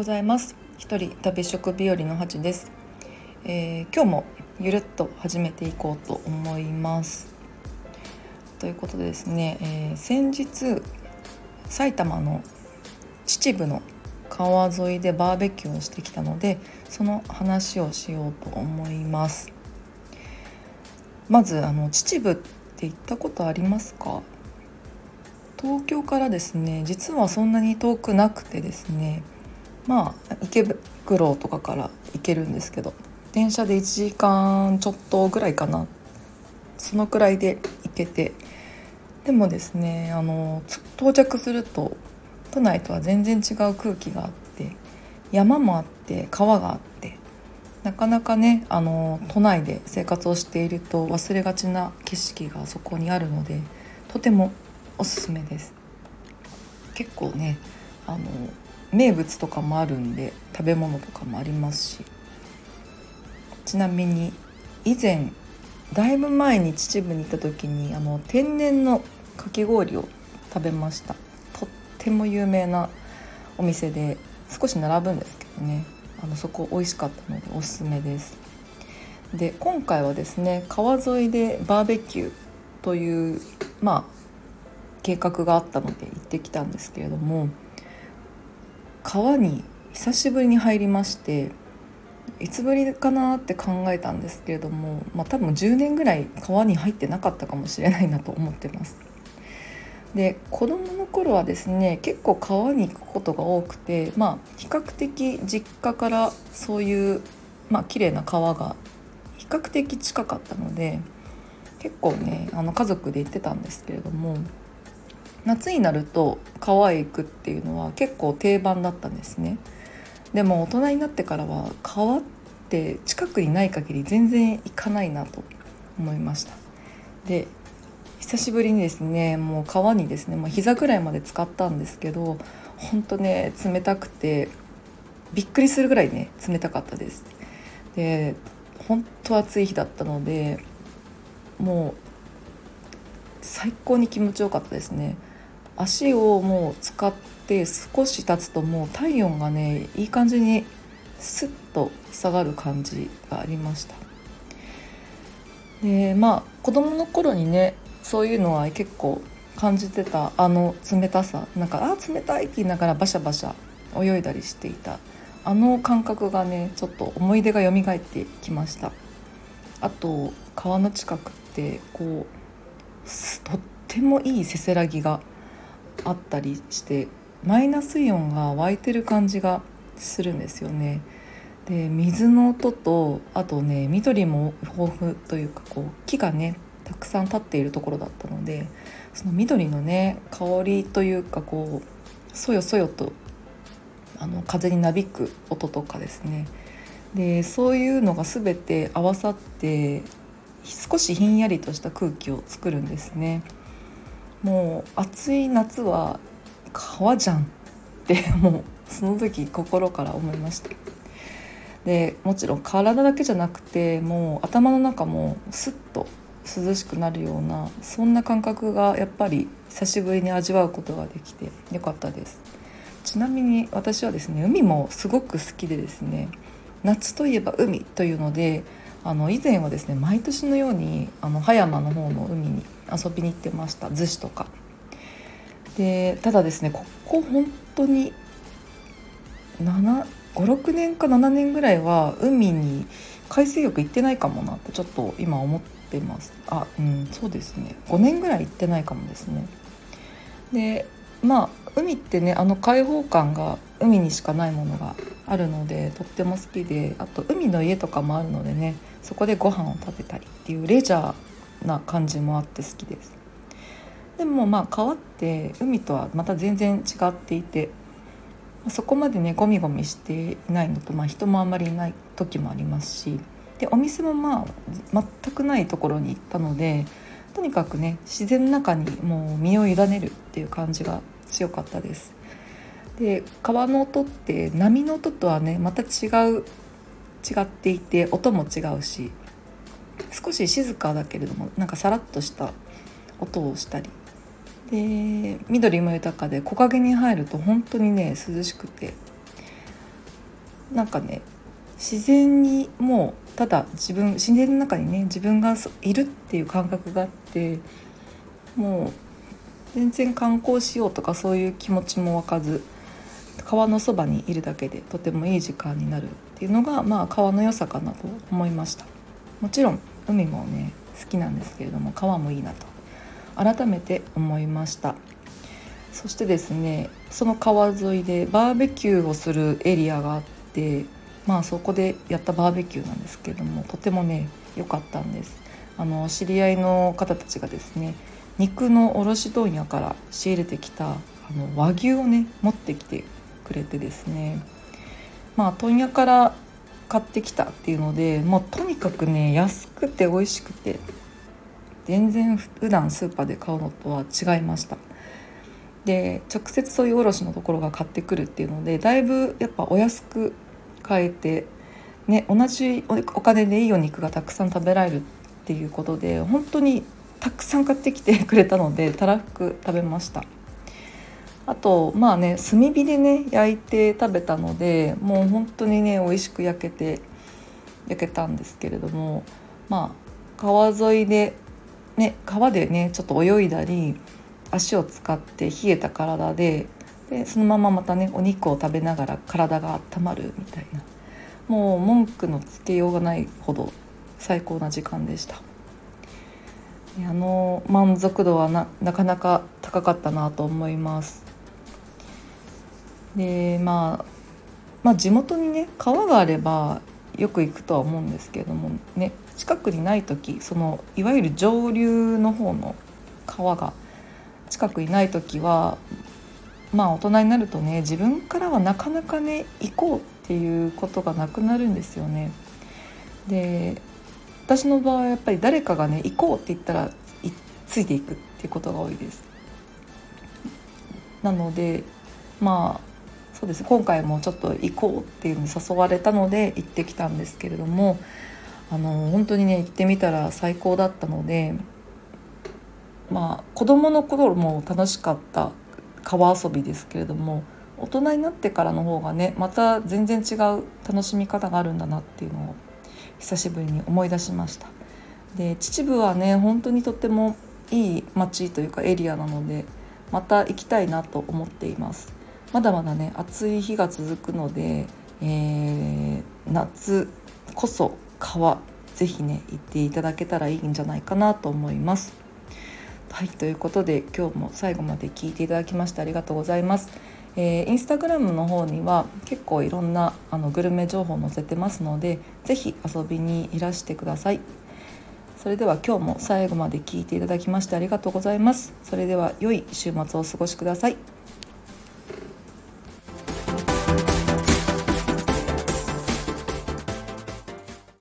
ざいます。一人旅食日和のハチです。今日もゆるっと始めていこうと思います。ということでですね、先日埼玉の秩父の川沿いでバーベキューをしてきたので、その話をしようと思います。まず秩父って行ったことありますか？東京からですね、実はそんなに遠くなくてですね、池袋とかから行けるんですけど、電車で1時間ちょっとぐらいかな、そのくらいで行けて、でもですね到着すると都内とは全然違う空気があって、山もあって川があって、なかなかね都内で生活をしていると忘れがちな景色がそこにあるので、とてもおすすめです。結構ね名物とかもあるんで、食べ物とかもありますし、ちなみに以前だいぶ前に秩父に行った時に天然のかき氷を食べました。とっても有名なお店で少し並ぶんですけどね、そこ美味しかったのでおすすめです。で、今回はですね、川沿いでバーベキューという計画があったので行ってきたんですけれども、川に久しぶりに入りまして、いつぶりかなって考えたんですけれども、多分10年ぐらい川に入ってなかったかもしれないなと思ってます。で、子供の頃はですね、結構川に行くことが多くて、比較的実家からそういう綺麗な川が比較的近かったので、結構ね家族で行ってたんですけれども、夏になると川へ行くっていうのは結構定番だったんですね。でも大人になってからは川って近くにない限り全然行かないなと思いました。で、久しぶりにですね、もう川にですね、もう膝ぐらいまで浸かったんですけど、ほんとね冷たくてびっくりするぐらいね冷たかったです。で、ほんと暑い日だったので、もう最高に気持ちよかったですね。足をもう使って少し経つと、もう体温がねいい感じにスッと下がる感じがありました。で、子供の頃にねそういうのは結構感じてた、冷たさ、冷たいって言いながらバシャバシャ泳いだりしていた感覚がね、ちょっと思い出が蘇ってきました。あと川の近くってとってもいいせせらぎがあったりして、マイナスイオンが湧いてる感じがするんですよね。で、水の音と、あとね緑も豊富というか、木がねたくさん立っているところだったので、その緑のね香りというか、そよそよと風になびく音とかですね、でそういうのが全て合わさって少しひんやりとした空気を作るんですね。もう暑い夏は川じゃんってもうその時心から思いました。で、もちろん体だけじゃなくて、もう頭の中もスッと涼しくなるような、そんな感覚がやっぱり久しぶりに味わうことができてよかったです。ちなみに私はですね、海もすごく好きでですね、夏といえば海というので、以前はですね毎年のように葉山の方の海に遊びに行ってました。逗子とかで。ただですね、ここ本当に5、6年か7年ぐらいは海に海水浴行ってないかもなってちょっと今思ってます。そうですね、5年ぐらい行ってないかもですね。で、海ってね開放感が海にしかないものがあるのでとっても好きで、あと海の家とかもあるのでね、そこでご飯を食べたりっていうレジャーな感じもあって好きです。でも川って海とはまた全然違っていて、そこまでねゴミゴミしていないのと、人もあんまりいない時もありますし、でお店も全くないところに行ったので、とにかくね自然の中にもう身を委ねるっていう感じが強かったです。で、川の音って波の音とはねまた違っていて、音も違うし、少し静かだけれどもさらっとした音をしたりで、緑も豊かで木陰に入ると本当にね涼しくて、 なんかね、自然にもうただ自然の中にね自分がいるっていう感覚があって、もう全然観光しようとかそういう気持ちも湧かず、川のそばにいるだけでとてもいい時間になるっていうのが、川の良さかなと思いました。もちろん海もね好きなんですけれども、川もいいなと改めて思いました。そしてですね、その川沿いでバーベキューをするエリアがあって、そこでやったバーベキューなんですけれども、とてもね良かったんです。知り合いの方たちがですね、肉の卸問屋から仕入れてきた和牛をね持ってきてくれてですね、問屋から買ってきたっていうので、もうとにかくね安くて美味しくて、全然普段スーパーで買うのとは違いました。で、直接そういう卸のところが買ってくるっていうので、だいぶやっぱお安く買えて、ね、同じお金でいいお肉がたくさん食べられるっていうことで、本当にたくさん買ってきてくれたのでたらふく食べました。あと炭火でね焼いて食べたので、もう本当にね美味しく焼けたんですけれども、川沿いで川でねちょっと泳いだり、足を使って冷えた体でそのまままたねお肉を食べながら体が温まるみたいな、もう文句のつけようがないほど最高な時間でした。満足度はなかなか高かったなと思います。で、地元にね川があればよく行くとは思うんですけれどもね、近くにない時、そのいわゆる上流の方の川が近くにない時は、大人になるとね自分からはなかなかね行こうっていうことがなくなるんですよね。で、私の場合はやっぱり誰かがね行こうって言ったらついていくっていうことが多いです。なのでそうですね、今回もちょっと行こうっていうのに誘われたので行ってきたんですけれども、本当にね行ってみたら最高だったので、子供の頃も楽しかった川遊びですけれども、大人になってからの方がねまた全然違う楽しみ方があるんだなっていうのを久しぶりに思い出しました。で、秩父はね本当にとってもいい街というかエリアなので、また行きたいなと思っています。まだまだね暑い日が続くので、夏こそ川ぜひね行っていただけたらいいんじゃないかなと思います。はい、ということで今日も最後まで聞いていただきましてありがとうございます。インスタグラムの方には結構いろんなグルメ情報載せてますので、ぜひ遊びにいらしてください。それでは今日も最後まで聞いていただきましてありがとうございます。それでは良い週末をお過ごしください。